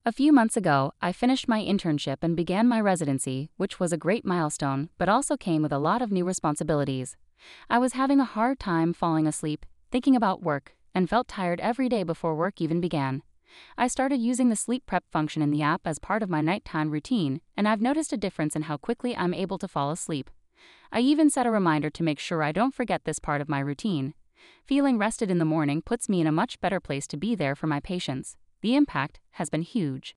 A few months ago, I finished my internship and began my residency, which was a great milestone, but also came with a lot of new responsibilities. I was having a hard time falling asleep, thinking about work, and felt tired every day before work even began. I started using the sleep prep function in the app as part of my nighttime routine, and I've noticed a difference in how quickly I'm able to fall asleep. I even set a reminder to make sure I don't forget this part of my routine. Feeling rested in the morning puts me in a much better place to be there for my patients. The impact has been huge.